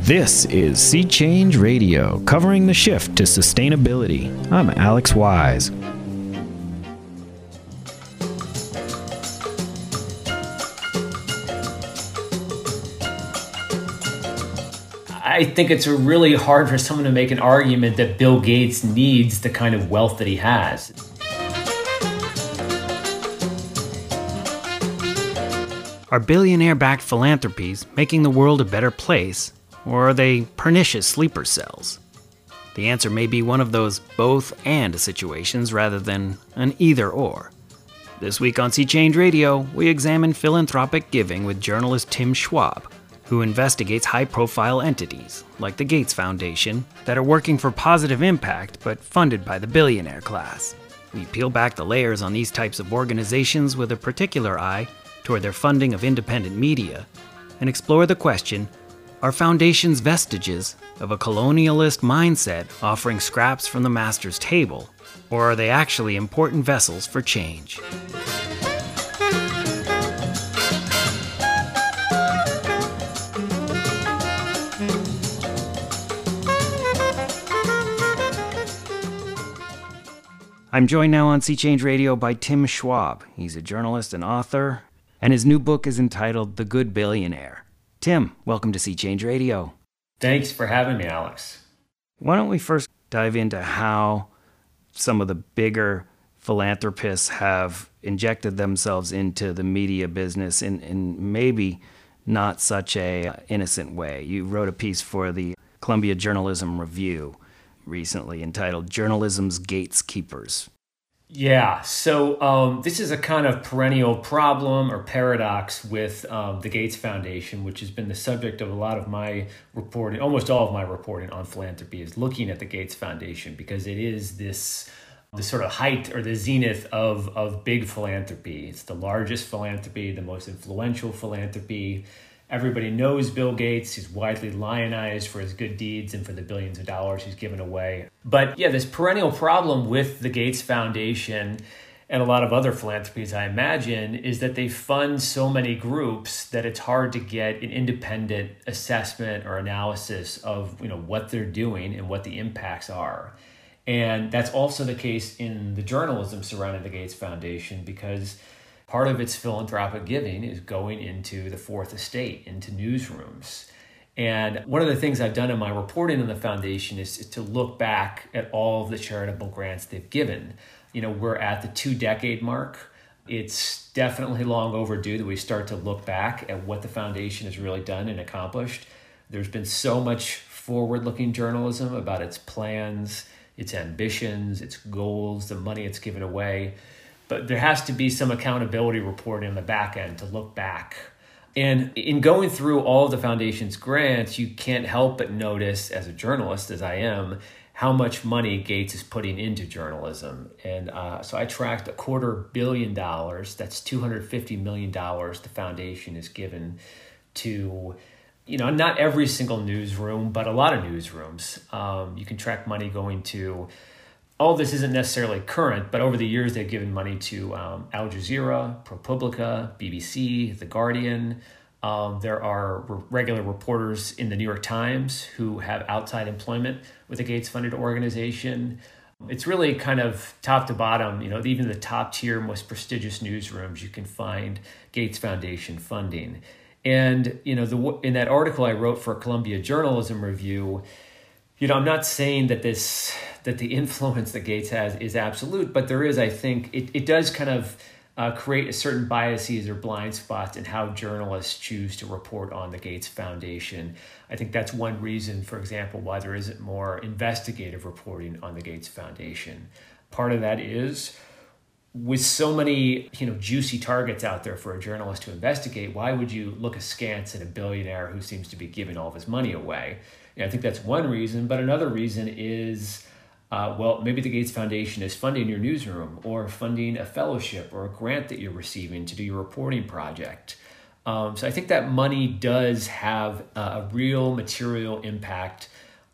This is Sea Change Radio, covering the shift to sustainability. I'm Alex Wise. I think it's really hard for someone to make an argument that Bill Gates needs the kind of wealth that he has. Are billionaire-backed philanthropies making the world a better place, or are they pernicious sleeper cells? The answer may be one of those both-and situations rather than an either-or. This week on Sea Change Radio, we examine philanthropic giving with journalist Tim Schwab, who investigates high-profile entities, like the Gates Foundation, that are working for positive impact but funded by the billionaire class. We peel back the layers on these types of organizations with a particular eye toward their funding of independent media, and explore the question, are foundations vestiges of a colonialist mindset offering scraps from the master's table, or are they actually important vessels for change? I'm joined now on Sea Change Radio by Tim Schwab. He's a journalist and author, and his new book is entitled The Good Billionaire. Tim, welcome to Sea Change Radio. Thanks for having me, Alex. Why don't we first dive into how some of the bigger philanthropists have injected themselves into the media business in maybe not such a innocent way. You wrote a piece for the Columbia Journalism Review recently entitled Journalism's Gatekeepers. Yeah, so this is a kind of perennial problem or paradox with the Gates Foundation, which has been the subject of a lot of my reporting, almost all of my reporting on philanthropy is looking at the Gates Foundation, because it is the sort of height or the zenith of big philanthropy. It's the largest philanthropy, the most influential philanthropy. Everybody knows Bill Gates. He's widely lionized for his good deeds and for the billions of dollars he's given away. But yeah, this perennial problem with the Gates Foundation and a lot of other philanthropies, I imagine, is that they fund so many groups that it's hard to get an independent assessment or analysis of, what they're doing and what the impacts are. And that's also the case in the journalism surrounding the Gates Foundation, because part of its philanthropic giving is going into the fourth estate, into newsrooms. And one of the things I've done in my reporting on the foundation is to look back at all of the charitable grants they've given. We're at the 2-decade mark. It's definitely long overdue that we start to look back at what the foundation has really done and accomplished. There's been so much forward-looking journalism about its plans, its ambitions, its goals, the money it's given away. But there has to be some accountability reporting on the back end to look back. And in going through all of the foundation's grants, you can't help but notice, as a journalist, as I am, how much money Gates is putting into journalism. And so I tracked $250 million, that's $250 million the foundation is given to, not every single newsroom, but a lot of newsrooms. You can track money going to, all this isn't necessarily current, but over the years they've given money to Al Jazeera, ProPublica, BBC, The Guardian. There are regular reporters in the New York Times who have outside employment with a Gates-funded organization. It's really kind of top to bottom, even the top tier, most prestigious newsrooms, you can find Gates Foundation funding. And, in that article I wrote for Columbia Journalism Review, I'm not saying that the influence that Gates has is absolute, but there is, I think, it does kind of create a certain biases or blind spots in how journalists choose to report on the Gates Foundation. I think that's one reason, for example, why there isn't more investigative reporting on the Gates Foundation. Part of that is, with so many juicy targets out there for a journalist to investigate, why would you look askance at a billionaire who seems to be giving all of his money away? I think that's one reason, but another reason is, maybe the Gates Foundation is funding your newsroom or funding a fellowship or a grant that you're receiving to do your reporting project. So I think that money does have a real material impact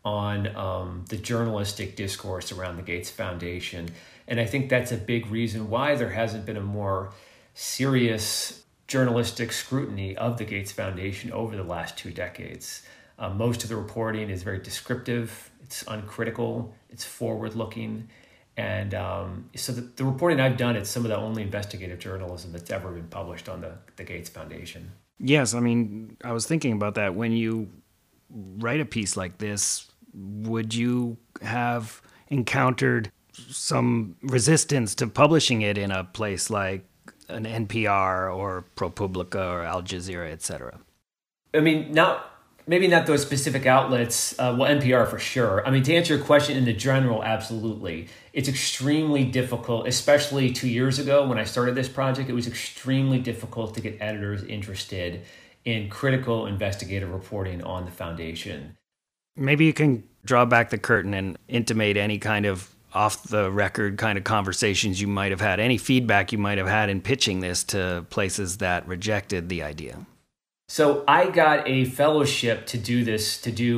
on the journalistic discourse around the Gates Foundation. And I think that's a big reason why there hasn't been a more serious journalistic scrutiny of the Gates Foundation over the last 2 decades. Most of the reporting is very descriptive, it's uncritical, it's forward-looking. And so the reporting I've done, it's some of the only investigative journalism that's ever been published on the Gates Foundation. Yes, I mean, I was thinking about that. When you write a piece like this, would you have encountered some resistance to publishing it in a place like an NPR or ProPublica or Al Jazeera, et cetera? I mean, maybe not those specific outlets. Well, NPR for sure. I mean, to answer your question in the general, absolutely. It's extremely difficult, especially 2 years ago when I started this project. It was extremely difficult to get editors interested in critical investigative reporting on the foundation. Maybe you can draw back the curtain and intimate any kind of off-the-record kind of conversations you might have had, any feedback you might have had in pitching this to places that rejected the idea. So I got a fellowship to do this,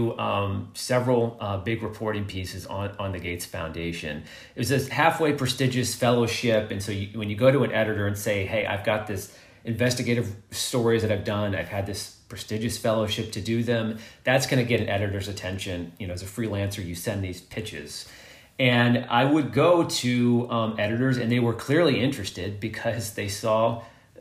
several big reporting pieces on the Gates Foundation. It was this halfway prestigious fellowship, and so when you go to an editor and say, hey, I've got this investigative stories that I've done, I've had this prestigious fellowship to do them, that's going to get an editor's attention. You know, as a freelancer, you send these pitches. And I would go to editors, and they were clearly interested because they saw,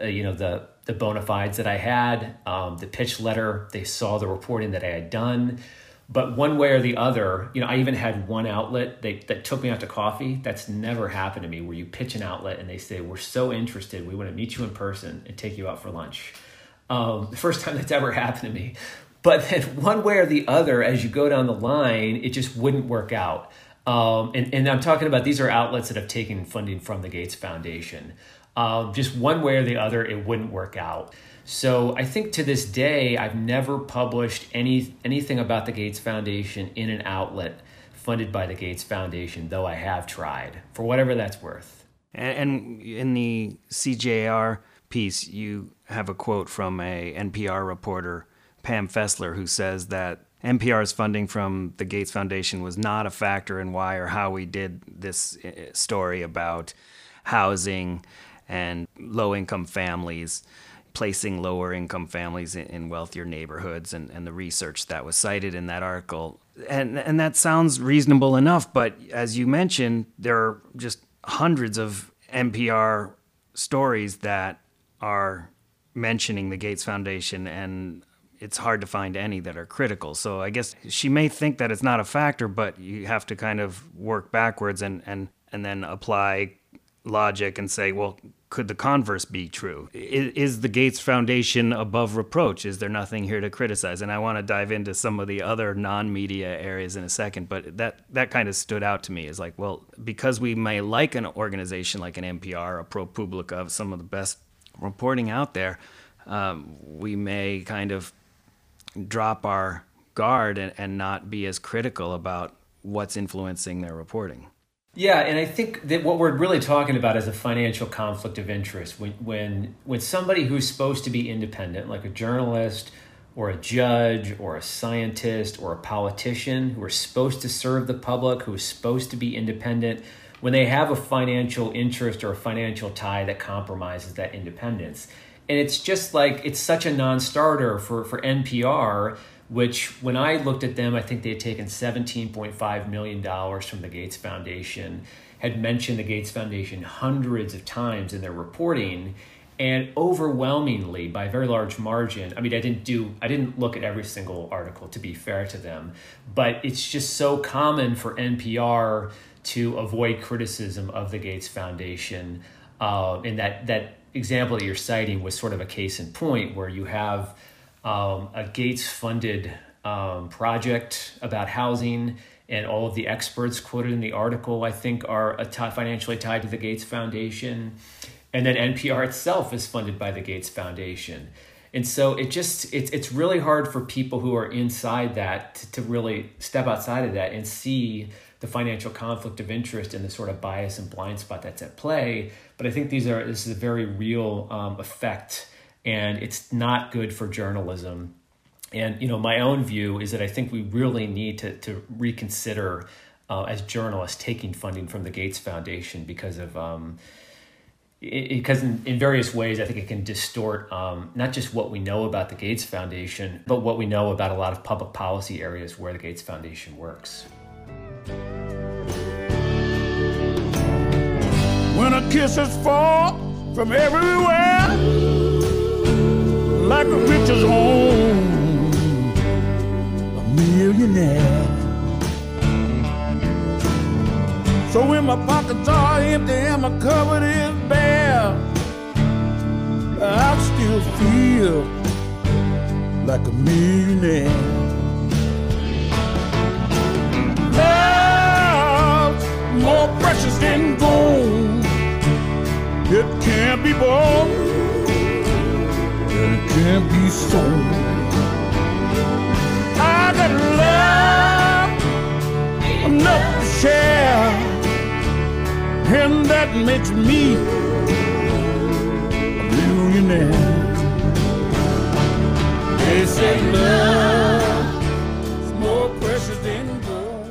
the bona fides that I had, the pitch letter. They saw the reporting that I had done. But one way or the other, I even had one outlet that took me out to coffee. That's never happened to me, where you pitch an outlet and they say, we're so interested, we want to meet you in person and take you out for lunch. The first time that's ever happened to me. But then one way or the other, as you go down the line, it just wouldn't work out. And I'm talking about, these are outlets that have taken funding from the Gates Foundation. Just one way or the other, it wouldn't work out. So I think to this day, I've never published anything about the Gates Foundation in an outlet funded by the Gates Foundation, though I have tried, for whatever that's worth. And in the CJR piece, you have a quote from a NPR reporter, Pam Fessler, who says that NPR's funding from the Gates Foundation was not a factor in why or how we did this story about housing and low-income families, placing lower-income families in wealthier neighborhoods, and the research that was cited in that article. And that sounds reasonable enough, but as you mentioned, there are just hundreds of NPR stories that are mentioning the Gates Foundation, and it's hard to find any that are critical. So I guess she may think that it's not a factor, but you have to kind of work backwards and then apply logic and say, well, could the converse be true? Is the Gates Foundation above reproach? Is there nothing here to criticize? And I want to dive into some of the other non-media areas in a second, but that kind of stood out to me as like, well, because we may like an organization like an NPR, a ProPublica, some of the best reporting out there, we may kind of drop our guard and not be as critical about what's influencing their reporting. Yeah, and I think that what we're really talking about is a financial conflict of interest. When somebody who's supposed to be independent, like a journalist or a judge or a scientist or a politician who are supposed to serve the public, who is supposed to be independent, when they have a financial interest or a financial tie that compromises that independence. And it's just like, it's such a non-starter for NPR, which when I looked at them, I think they had taken $17.5 million from the Gates Foundation, had mentioned the Gates Foundation hundreds of times in their reporting, and overwhelmingly, by a very large margin, I mean, I didn't look at every single article, to be fair to them, but it's just so common for NPR to avoid criticism of the Gates Foundation. And that example that you're citing was sort of a case in point, where you have a Gates-funded project about housing, and all of the experts quoted in the article, I think, are financially tied to the Gates Foundation. And then NPR itself is funded by the Gates Foundation. And so it's really hard for people who are inside that to really step outside of that and see the financial conflict of interest and the sort of bias and blind spot that's at play. But I think this is a very real effect, and it's not good for journalism. And my own view is that I think we really need to reconsider as journalists taking funding from the Gates Foundation because of because in various ways, I think it can distort not just what we know about the Gates Foundation, but what we know about a lot of public policy areas where the Gates Foundation works. When a kisses fall from everywhere, like a richest own a millionaire. So when my pockets are empty and my cupboard is bare, I still feel like a millionaire. Love's more precious than gold. It can't be bought, and it can't be sold. I got love enough to share, and that makes me a millionaire. They say love is more precious than gold.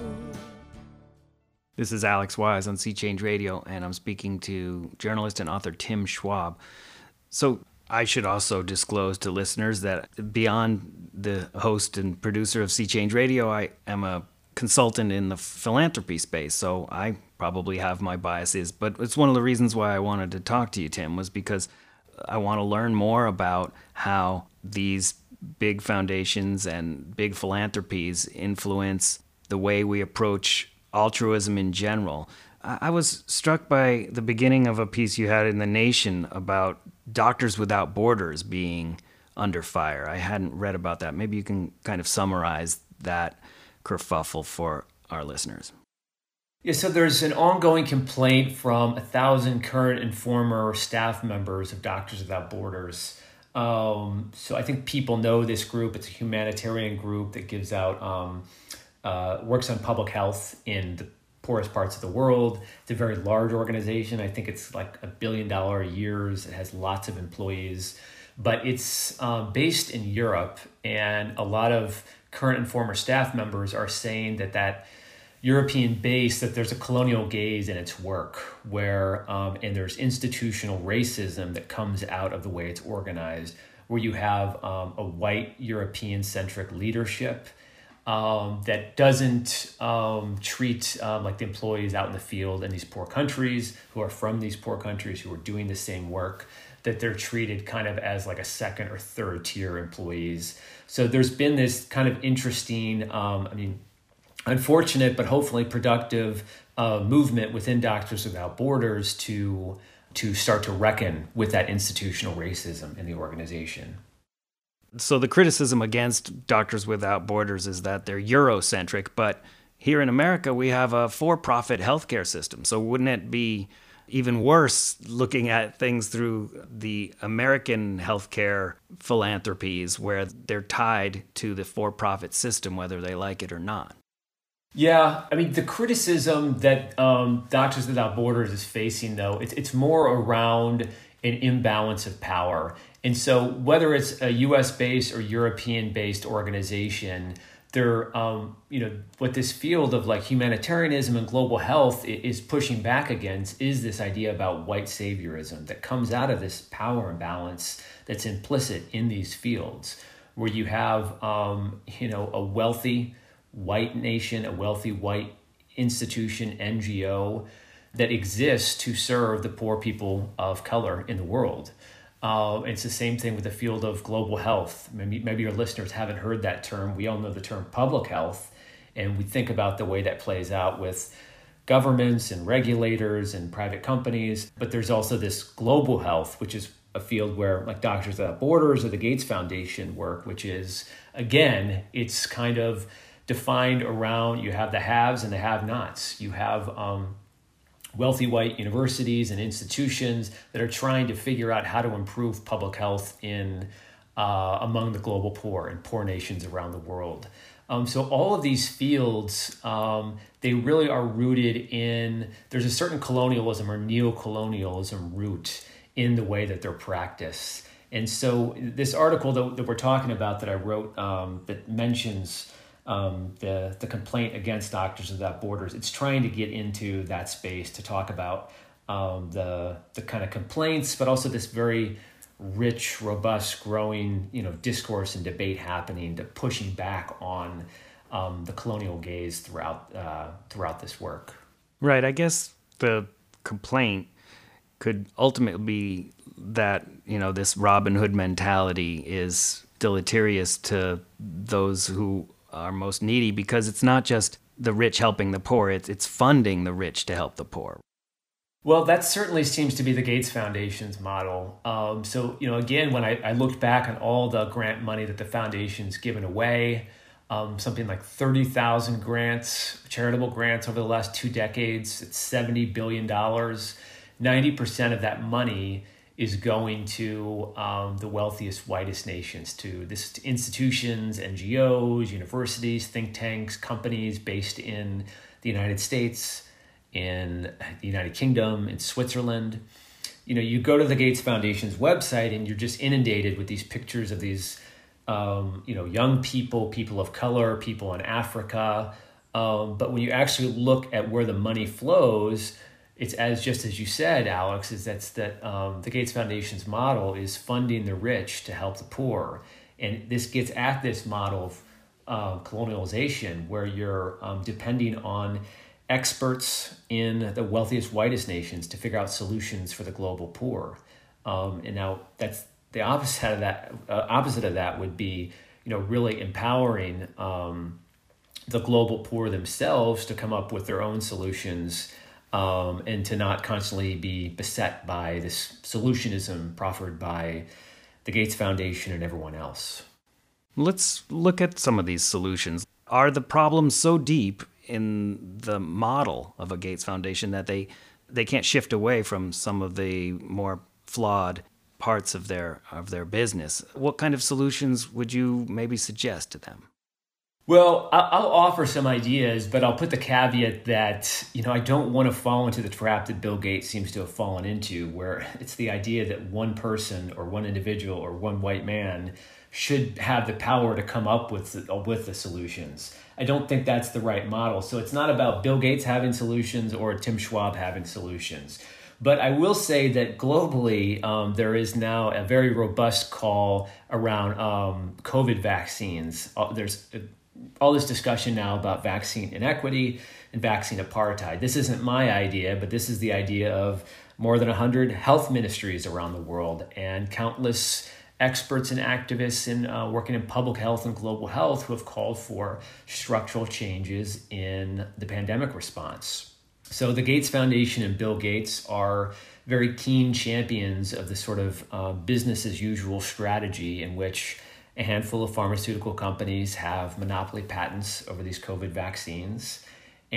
This is Alex Wise on Sea Change Radio, and I'm speaking to journalist and author Tim Schwab. So I should also disclose to listeners that beyond the host and producer of Sea Change Radio, I am a consultant in the philanthropy space, so I probably have my biases. But it's one of the reasons why I wanted to talk to you, Tim, was because I want to learn more about how these big foundations and big philanthropies influence the way we approach altruism in general. I was struck by the beginning of a piece you had in The Nation about Doctors Without Borders being under fire. I hadn't read about that. Maybe you can kind of summarize that kerfuffle for our listeners. Yeah, so there's an ongoing complaint from 1,000 current and former staff members of Doctors Without Borders. So I think people know this group. It's a humanitarian group that gives out works on public health in the poorest parts of the world. It's a very large organization. I think it's like $1 billion a year. It has lots of employees, but it's based in Europe, and a lot of current and former staff members are saying that European base, that there's a colonial gaze in its work, where and there's institutional racism that comes out of the way it's organized, where you have a white European-centric leadership that doesn't treat like the employees out in the field in these poor countries, who are from these poor countries, who are doing the same work, that they're treated kind of as like a second or third tier employees. So there's been this kind of interesting, unfortunate but hopefully productive movement within Doctors Without Borders to start to reckon with that institutional racism in the organization. So the criticism against Doctors Without Borders is that they're Eurocentric, but here in America we have a for-profit healthcare system. So wouldn't it be even worse looking at things through the American healthcare philanthropies, where they're tied to the for-profit system, whether they like it or not? Yeah, I mean, the criticism that Doctors Without Borders is facing, though, it's more around an imbalance of power. And so whether it's a U.S.-based or European-based organization, they're, what this field of like humanitarianism and global health is pushing back against is this idea about white saviorism that comes out of this power imbalance that's implicit in these fields, where you have, a wealthy white nation, a wealthy white institution, NGO, that exists to serve the poor people of color in the world. It's the same thing with the field of global health. Maybe your listeners haven't heard that term. We all know the term public health, and we think about the way that plays out with governments and regulators and private companies. But there's also this global health, which is a field where like Doctors Without Borders or the Gates Foundation work, which is, again, it's kind of defined around, you have the haves and the have-nots. You have wealthy white universities and institutions that are trying to figure out how to improve public health in among the global poor and poor nations around the world. So all of these fields, they really are rooted in, there's a certain colonialism or neocolonialism root in the way that they're practiced. And so this article that we're talking about that I wrote that mentions the complaint against Doctors Without Borders, it's trying to get into that space to talk about the kind of complaints, but also this very rich, robust, growing, discourse and debate happening to pushing back on the colonial gaze throughout this work. Right. I guess the complaint could ultimately be that, this Robin Hood mentality is deleterious to those who are most needy, because it's not just the rich helping the poor, it's funding the rich to help the poor. Well, that certainly seems to be the Gates Foundation's model. So, again, when I looked back on all the grant money that the foundation's given away, something like 30,000 grants, charitable grants over the last 2 decades, it's $70 billion. 90% of that money is going to the wealthiest, whitest nations, to institutions, NGOs, universities, think tanks, companies based in the United States, in the United Kingdom, in Switzerland. You go to the Gates Foundation's website and you're just inundated with these pictures of these, young people of color, people in Africa. But when you actually look at where the money flows, it's just as you said, Alex, that the Gates Foundation's model is funding the rich to help the poor. And this gets at this model of colonialization, where you're depending on experts in the wealthiest, whitest nations to figure out solutions for the global poor. And now that's the opposite of that. Opposite of that would be, really empowering the global poor themselves to come up with their own solutions, and to not constantly be beset by this solutionism proffered by the Gates Foundation and everyone else. Let's look at some of these solutions. Are the problems so deep in the model of a Gates Foundation that they can't shift away from some of the more flawed parts of their business? What kind of solutions would you maybe suggest to them? Well, I'll offer some ideas, but I'll put the caveat that, I don't want to fall into the trap that Bill Gates seems to have fallen into, where it's the idea that one person or one individual or one white man should have the power to come up with the solutions. I don't think that's the right model. So it's not about Bill Gates having solutions or Tim Schwab having solutions. But I will say that globally, there is now a very robust call around COVID vaccines. There's all this discussion now about vaccine inequity and vaccine apartheid. This isn't my idea, but this is the idea of more than 100 health ministries around the world and countless experts and activists working in public health and global health who have called for structural changes in the pandemic response. So the Gates Foundation and Bill Gates are very keen champions of the sort of business as usual strategy in which a handful of pharmaceutical companies have monopoly patents over these COVID vaccines.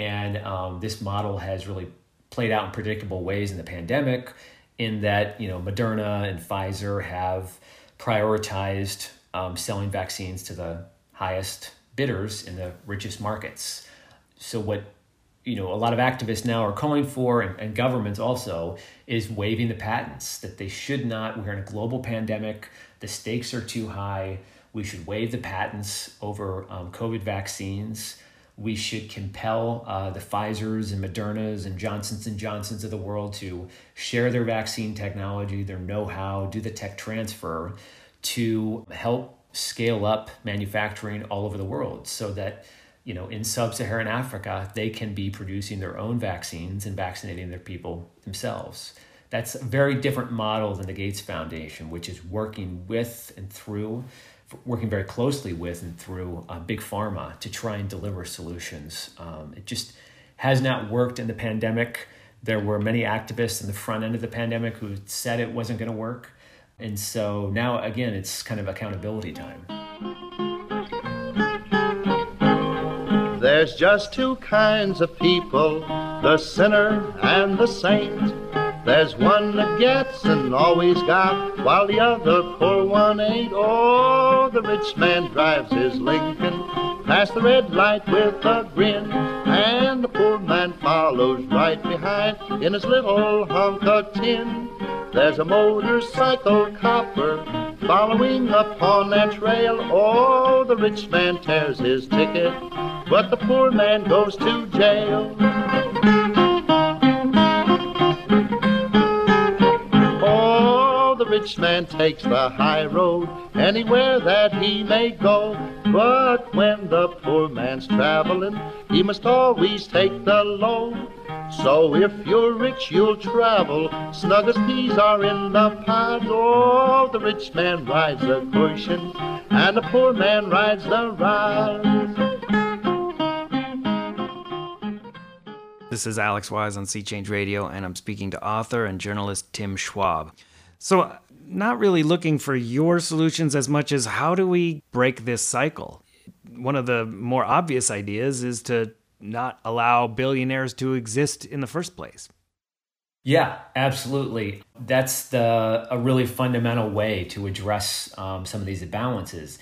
And this model has really played out in predictable ways in the pandemic, in that, Moderna and Pfizer have prioritized selling vaccines to the highest bidders in the richest markets. So what a lot of activists now are calling for, and governments also, is waiving the patents, that they should not. We're in a global pandemic. The stakes are too high. We should waive the patents over COVID vaccines. We should compel the Pfizers and Modernas and Johnsons & Johnsons of the world to share their vaccine technology, their know-how, do the tech transfer to help scale up manufacturing all over the world, so that in sub-Saharan Africa, they can be producing their own vaccines and vaccinating their people themselves. That's a very different model than the Gates Foundation, which is working very closely with and through big pharma to try and deliver solutions. It just has not worked in the pandemic. There were many activists in the front end of the pandemic who said it wasn't going to work. And so now, again, it's kind of accountability time. There's just two kinds of people, the sinner and the saint. There's one that gets and always got, while the other poor one ain't. Oh, the rich man drives his Lincoln past the red light with a grin, and the poor man follows right behind in his little hunk of tin. There's a motorcycle copper following upon that trail. Oh, the rich man tears his ticket, but the poor man goes to jail. rich man takes the high road anywhere that he may go. But when the poor man's traveling, he must always take the low. So if you're rich, you'll travel snug as peas are in the pod. Oh, the rich man rides the cushion and the poor man rides the ride. This is Alex Wise on Sea Change Radio, and I'm speaking to author and journalist Tim Schwab. So, not really looking for your solutions as much as how do we break this cycle? One of the more obvious ideas is to not allow billionaires to exist in the first place. Yeah, absolutely. That's a really fundamental way to address some of these imbalances.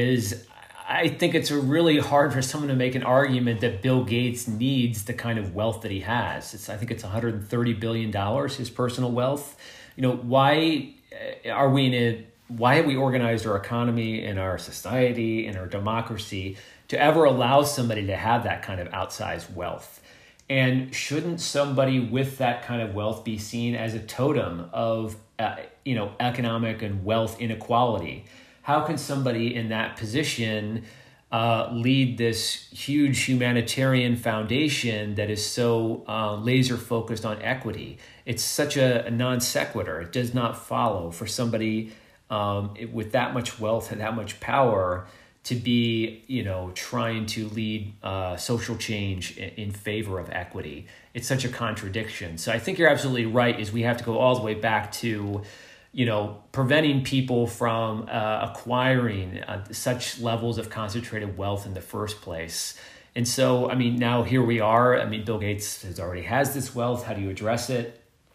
I think it's really hard for someone to make an argument that Bill Gates needs the kind of wealth that he has. I think it's $130 billion, his personal wealth. Why have we organized our economy and our society and our democracy to ever allow somebody to have that kind of outsized wealth? And shouldn't somebody with that kind of wealth be seen as a totem of economic and wealth inequality? How can somebody in that position lead this huge humanitarian foundation that is so laser focused on equity? It's such a non sequitur. It does not follow for somebody with that much wealth and that much power to be, trying to lead social change in favor of equity. It's such a contradiction. So I think you're absolutely right, is we have to go all the way back to preventing people from acquiring such levels of concentrated wealth in the first place. And so, now here we are. Bill Gates already has this wealth. How do you address it?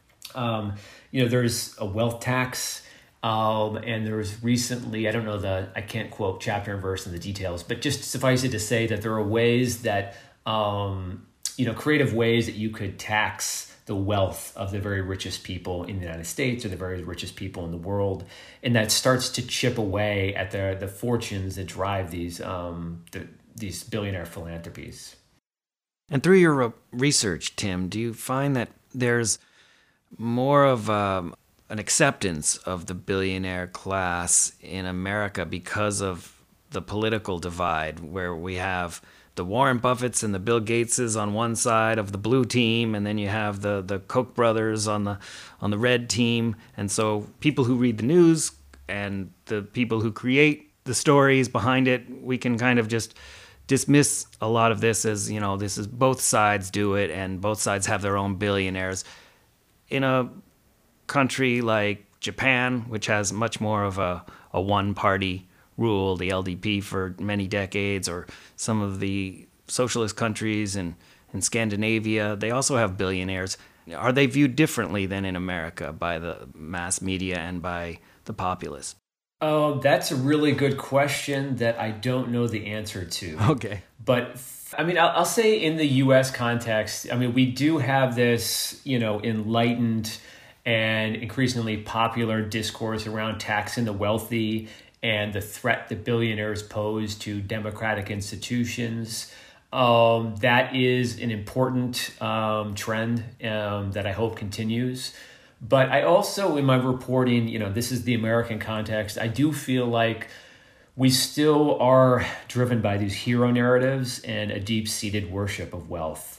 There's a wealth tax. And there was recently, I can't quote chapter and verse and the details, but just suffice it to say that there are ways that, creative ways that you could tax the wealth of the very richest people in the United States or the very richest people in the world. And that starts to chip away at the fortunes that drive these billionaire philanthropies. And through your research, Tim, do you find that there's more of an acceptance of the billionaire class in America because of the political divide, where we have the Warren Buffetts and the Bill Gateses on one side of the blue team, and then you have the Koch brothers on the red team? And so people who read the news and the people who create the stories behind it, we can kind of just dismiss a lot of this as, this is both sides do it and both sides have their own billionaires. In a country like Japan, which has much more of a one-party rule, the LDP for many decades, or some of the socialist countries in Scandinavia, they also have billionaires. Are they viewed differently than in America by the mass media and by the populace? Oh, that's a really good question that I don't know the answer to. Okay. But I'll say in the U.S. context, we do have this, enlightened and increasingly popular discourse around taxing the wealthy and the threat that billionaires pose to democratic institutions. That is an important trend that I hope continues. But I also, in my reporting, this is the American context, I do feel like we still are driven by these hero narratives and a deep-seated worship of wealth.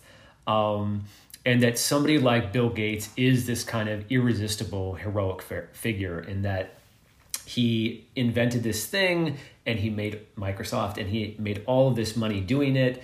And that somebody like Bill Gates is this kind of irresistible, heroic figure, in that he invented this thing and he made Microsoft and he made all of this money doing it,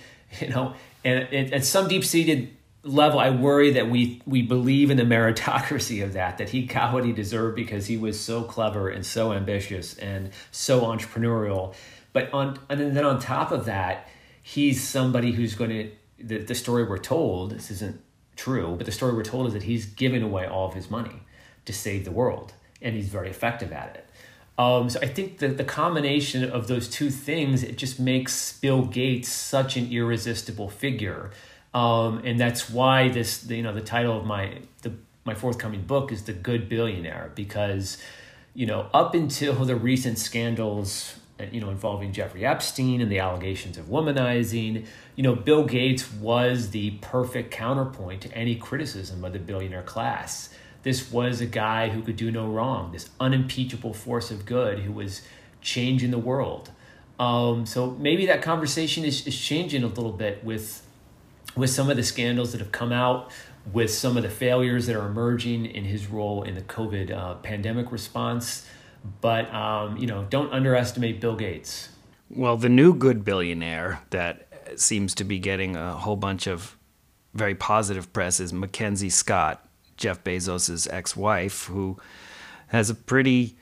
and at some deep-seated level, I worry that we believe in the meritocracy of that he got what he deserved because he was so clever and so ambitious and so entrepreneurial. But then on top of that, he's somebody who's going to, the story we're told, this isn't true, but the story we're told is that he's giving away all of his money to save the world, and he's very effective at it. So I think that the combination of those two things, it just makes Bill Gates such an irresistible figure. And that's why the title of my forthcoming book is The Good Billionaire, because, up until the recent scandals, involving Jeffrey Epstein and the allegations of womanizing, Bill Gates was the perfect counterpoint to any criticism of the billionaire class. this was a guy who could do no wrong, this unimpeachable force of good who was changing the world. So maybe that conversation is changing a little bit with some of the scandals that have come out, with some of the failures that are emerging in his role in the COVID pandemic response. But, don't underestimate Bill Gates. Well, the new good billionaire that seems to be getting a whole bunch of very positive press is Mackenzie Scott, Jeff Bezos' ex-wife, who has a pretty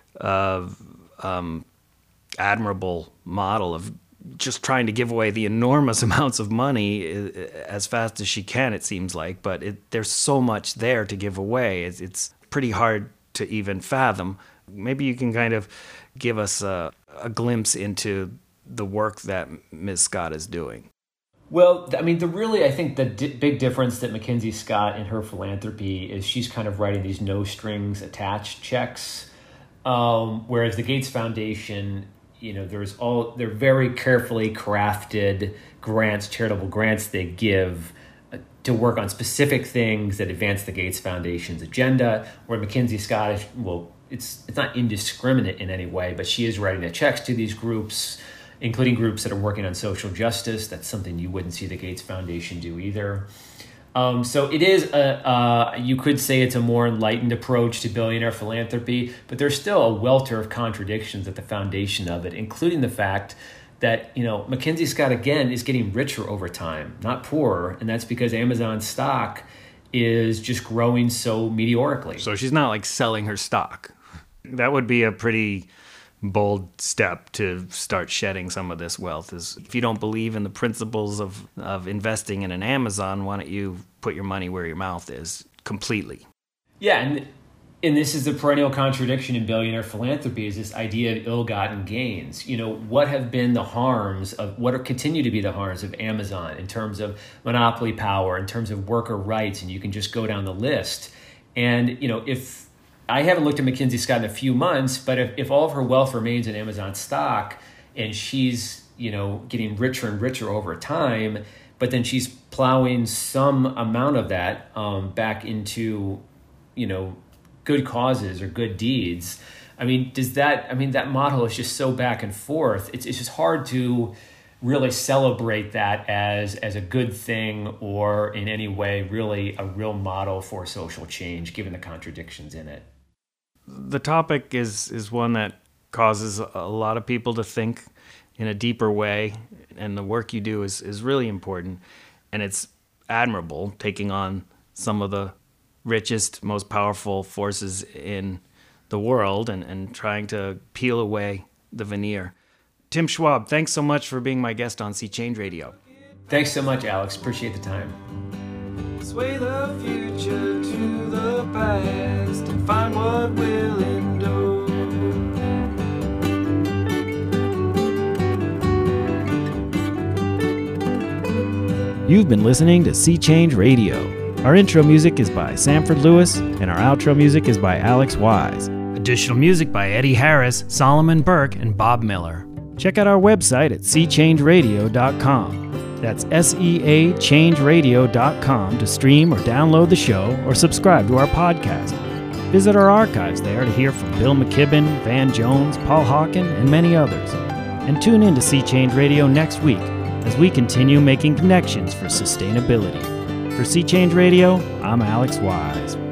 admirable model of just trying to give away the enormous amounts of money as fast as she can, it seems like. But there's so much there to give away. It's pretty hard to even fathom. Maybe you can kind of give us a glimpse into the work that Ms. Scott is doing. Well, I mean, I think the big difference that Mackenzie Scott in her philanthropy is she's kind of writing these no strings attached checks, whereas the Gates Foundation, they're very carefully crafted grants, charitable grants they give to work on specific things that advance the Gates Foundation's agenda, where Mackenzie Scott is, it's not indiscriminate in any way, but she is writing the checks to these groups, including groups that are working on social justice. That's something you wouldn't see the Gates Foundation do either. So it is, you could say it's a more enlightened approach to billionaire philanthropy, but there's still a welter of contradictions at the foundation of it, including the fact that, Mackenzie Scott, again, is getting richer over time, not poorer, and that's because Amazon stock is just growing so meteorically. So she's not like selling her stock. That would be a pretty bold step to start shedding some of this wealth. If you don't believe in the principles of investing in an Amazon, why don't you put your money where your mouth is completely? Yeah, and this is the perennial contradiction in billionaire philanthropy, is this idea of ill-gotten gains. What have been the harms of, what continue to be the harms of Amazon in terms of monopoly power, in terms of worker rights, and you can just go down the list. And, if I haven't looked at Mackenzie Scott in a few months, but if all of her wealth remains in Amazon stock and she's, getting richer and richer over time, but then she's plowing some amount of that back into, good causes or good deeds. That model is just so back and forth. It's just hard to really celebrate that as a good thing or in any way really a real model for social change, given the contradictions in it. The topic is one that causes a lot of people to think in a deeper way, and the work you do is really important, and it's admirable, taking on some of the richest, most powerful forces in the world and trying to peel away the veneer. Tim Schwab, thanks so much for being my guest on Sea Change Radio. Thanks so much, Alex. Appreciate the time. Sway the future to the past and find what will endure. You've been listening to Sea Change Radio. Our intro music is by Sanford Lewis, and our outro music is by Alex Wise. Additional music by Eddie Harris, Solomon Burke, and Bob Miller. Check out our website at seachangeradio.com. That's seachangeradio.com to stream or download the show or subscribe to our podcast. Visit our archives there to hear from Bill McKibben, Van Jones, Paul Hawken, and many others. And tune in to Sea Change Radio next week as we continue making connections for sustainability. For Sea Change Radio, I'm Alex Wise.